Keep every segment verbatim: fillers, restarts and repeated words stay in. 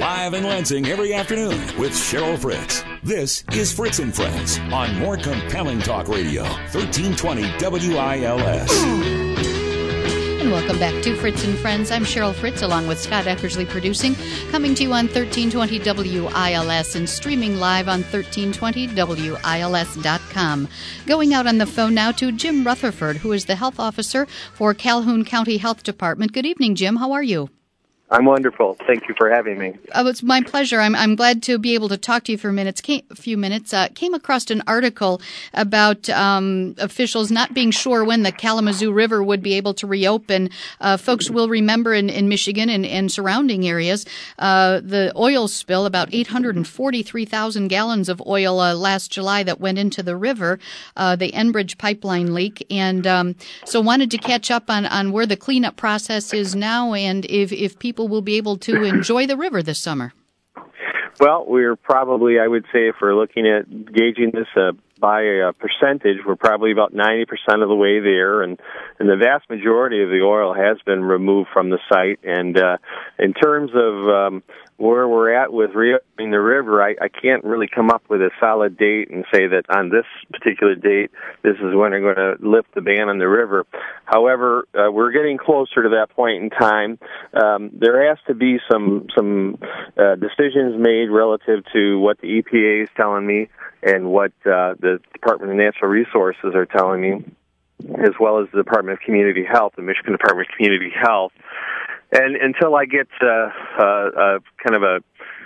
live in Lansing every afternoon with Cheryl Fritz. This is Fritz and Friends on More Compelling Talk Radio, thirteen twenty W I L S. And welcome back to Fritz and Friends. I'm Cheryl Fritz, along with Scott Eckersley producing, coming to you on thirteen twenty W I L S and streaming live on thirteen twenty W I L S dot com. Going out on the phone now to Jim Rutherford, who is the health officer for Calhoun County Health Department. Good evening, Jim. How are you? I'm wonderful. Thank you for having me. Oh, it's my pleasure. I'm I'm glad to be able to talk to you for a minute. Came, a few minutes. Uh, came across an article about um, officials not being sure when the Kalamazoo River would be able to reopen. Uh, folks will remember in, in Michigan and, and surrounding areas uh, the oil spill, about eight hundred forty-three thousand gallons of oil uh, last July that went into the river, uh, the Enbridge pipeline leak. And um, so wanted to catch up on, on where the cleanup process is now and if, if people will be able to enjoy the river this summer. Well, we're probably, I would say, if we're looking at gauging this uh, by a percentage, we're probably about ninety percent of the way there, and, and the vast majority of the oil has been removed from the site. And uh, in terms of um, where we're at with reopening the river, I, I can't really come up with a solid date and say that on this particular date, this is when they're going to lift the ban on the river. However, uh, we're getting closer to that point in time. Um, there has to be some some uh, decisions made relative to what the E P A is telling me and what uh, the Department of Natural Resources are telling me, as well as the Department of Community Health, the Michigan Department of Community Health. And until I get uh, uh, uh, kind of a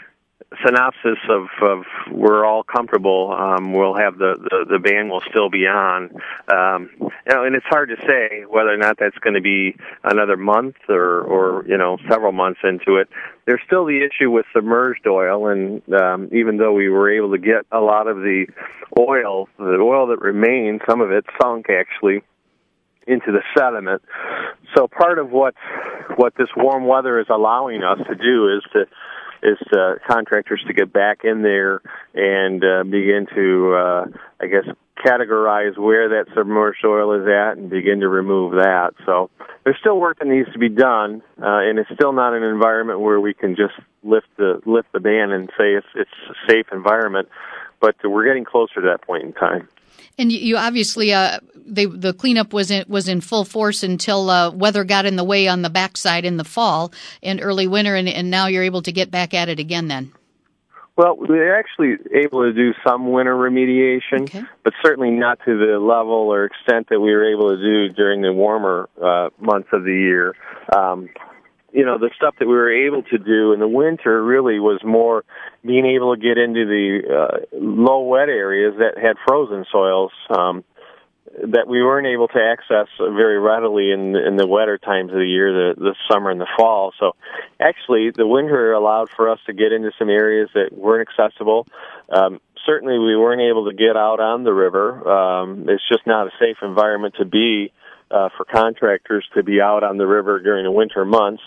synopsis of, of we're all comfortable, um, we'll have the, the, the ban will still be on. Um, you know, and it's hard to say whether or not that's going to be another month or, or, you know, several months into it. There's still the issue with submerged oil, and um, even though we were able to get a lot of the oil, the oil that remained, some of it sunk actually into the sediment. So part of what what this warm weather is allowing us to do is to is uh, contractors to get back in there and uh, begin to, uh, I guess, categorize where that submerged oil is at and begin to remove that. So there's still work that needs to be done, uh, and it's still not an environment where we can just lift the lift the ban and say it's it's a safe environment. But we're getting closer to that point in time. And you, you obviously, uh, they, the cleanup was in, was in full force until uh, weather got in the way on the backside in the fall and early winter, and, and now you're able to get back at it again then. Well, we're actually able to do some winter remediation, okay, but certainly not to the level or extent that we were able to do during the warmer uh, months of the year. Um, you know, the stuff that we were able to do in the winter really was more being able to get into the uh, low wet areas that had frozen soils um, that we weren't able to access very readily in, in the wetter times of the year, the, the summer and the fall. So actually, the winter allowed for us to get into some areas that weren't accessible. Um, certainly, we weren't able to get out on the river. Um, it's just not a safe environment to be uh, for contractors to be out on the river during the winter months.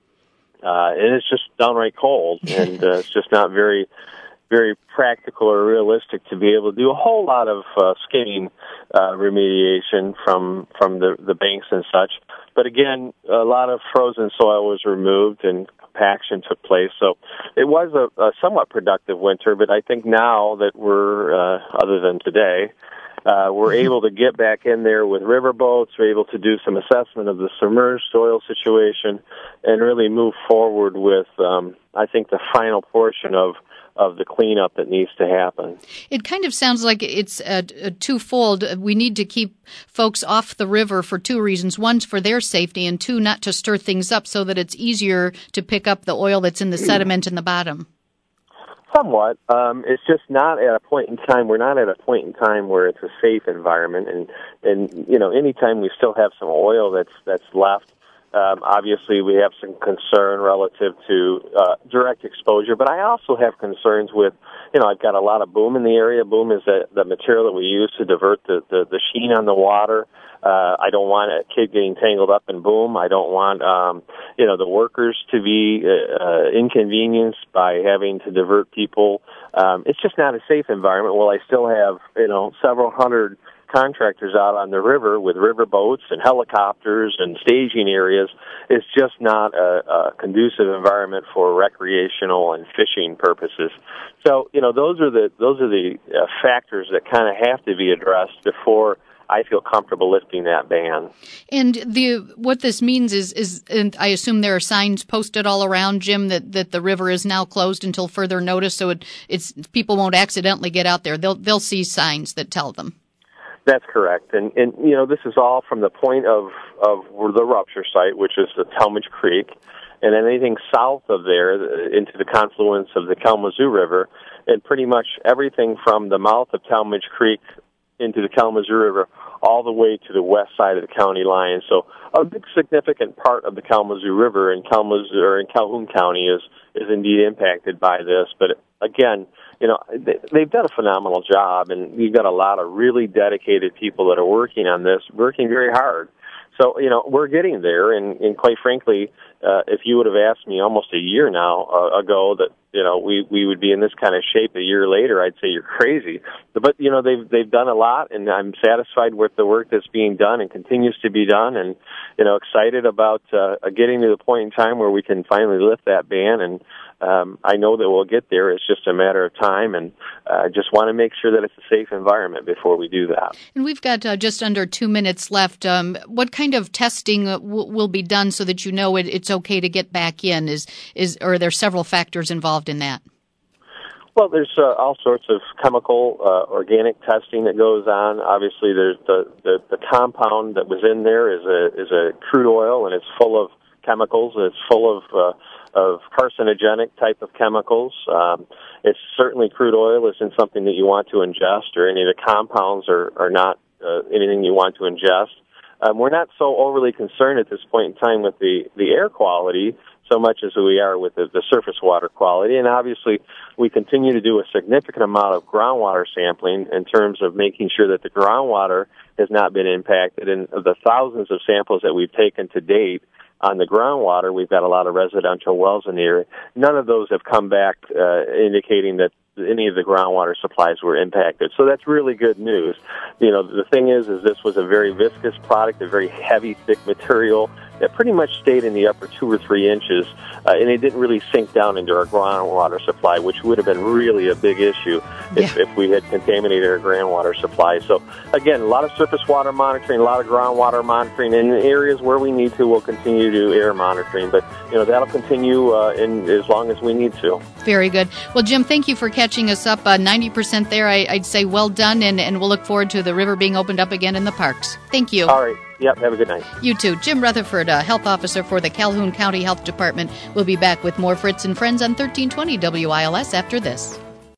Uh, and it's just downright cold, and uh, it's just not very, very practical or realistic to be able to do a whole lot of uh, skimming uh, remediation from from the, the banks and such. But again, a lot of frozen soil was removed and compaction took place. So it was a, a somewhat productive winter, but I think now that we're, uh, other than today, Uh, we're able to get back in there with river boats. We're able to do some assessment of the submerged soil situation and really move forward with, um, I think, the final portion of, of the cleanup that needs to happen. It kind of sounds like it's a, a twofold. We need to keep folks off the river for two reasons. One, for their safety, and two, not to stir things up so that it's easier to pick up the oil that's in the sediment in the bottom. Somewhat. Um, it's just not at a point in time. We're not at a point in time where it's a safe environment, and and you know, anytime we still have some oil that's that's left. Um, obviously, we have some concern relative to uh, direct exposure, but I also have concerns with, you know, I've got a lot of boom in the area. Boom is the, the material that we use to divert the, the, the sheen on the water. Uh, I don't want a kid getting tangled up in boom. I don't want, um, you know, the workers to be uh, inconvenienced by having to divert people. Um, it's just not a safe environment. Well, I still have, you know, several hundred contractors out on the river with river boats and helicopters and staging areas is just not a, a conducive environment for recreational and fishing purposes. So, you know, those are the those are the uh, factors that kind of have to be addressed before I feel comfortable lifting that ban. And the what this means is, is and I assume there are signs posted all around, Jim, that, that the river is now closed until further notice, so it, it's people won't accidentally get out there. They'll they'll see signs that tell them. That's correct. And, and you know, this is all from the point of, of the rupture site, which is the Talmadge Creek, and then anything south of there into the confluence of the Kalamazoo River, and pretty much everything from the mouth of Talmadge Creek into the Kalamazoo River all the way to the west side of the county line. So a big significant part of the Kalamazoo River in Kalamazoo or in Calhoun County is is indeed impacted by this. But again, you know, they, they've done a phenomenal job, and you've got a lot of really dedicated people that are working on this, working very hard. So, you know, we're getting there, and, and quite frankly, uh, if you would have asked me almost a year now uh, ago that, you know, we, we would be in this kind of shape a year later, I'd say you're crazy. But, you know, they've they've done a lot, and I'm satisfied with the work that's being done and continues to be done, and, you know, excited about uh, getting to the point in time where we can finally lift that ban. And um, I know that we'll get there. It's just a matter of time, and I uh, just want to make sure that it's a safe environment before we do that. And we've got uh, just under two minutes left. Um, what kind of testing w- will be done so that you know it, it's okay to get back in? Is is or are there several factors involved in that? Well, there's uh, all sorts of chemical, uh, organic testing that goes on. Obviously, there's the, the, the compound that was in there is a is a crude oil, and it's full of chemicals. It's full of uh, of carcinogenic type of chemicals. Um, it's certainly crude oil isn't something that you want to ingest, or any of the compounds are are not uh, anything you want to ingest. Um, we're not so overly concerned at this point in time with the, the air quality so much as we are with the, the surface water quality. And obviously, we continue to do a significant amount of groundwater sampling in terms of making sure that the groundwater has not been impacted. And of the thousands of samples that we've taken to date on the groundwater, we've got a lot of residential wells in the area. None of those have come back uh, indicating that any of the groundwater supplies were impacted. So that's really good news. You know, the thing is, is this was a very viscous product, a very heavy, thick material that pretty much stayed in the upper two or three inches, uh, and it didn't really sink down into our groundwater supply, which would have been really a big issue if, yeah. if we had contaminated our groundwater supply. So, again, a lot of surface water monitoring, a lot of groundwater monitoring. In areas where we need to, we'll continue to do air monitoring. But, you know, that'll continue uh, in as long as we need to. Very good. Well, Jim, thank you for catching us up. Uh, ninety percent there, I, I'd say well done, and, and we'll look forward to the river being opened up again in the parks. Thank you. All right. Yep, have a good night. You too. Jim Rutherford, uh, Health Officer for the Calhoun County Health Department. We'll be back with more Fritz and Friends on thirteen twenty W I L S after this.